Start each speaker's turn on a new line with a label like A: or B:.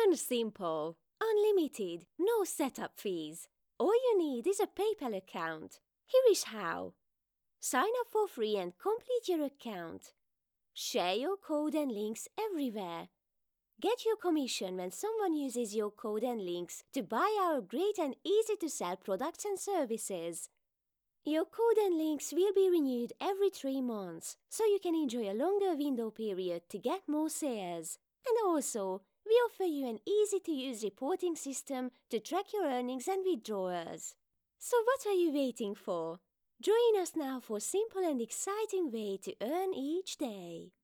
A: Earn simple, unlimited, no setup fees. All you need is a PayPal account. Here is how. Sign up for free and complete your account. Share your code and links everywhere. Get your commission when someone uses your code and links to buy our great and easy-to-sell products and services. Your code and links will be renewed every 3 months, so you can enjoy a longer window period to get more sales. And also, we offer you an easy-to-use reporting system to track your earnings and withdrawals. So what are you waiting for? Join us now for a simple and exciting way to earn each day.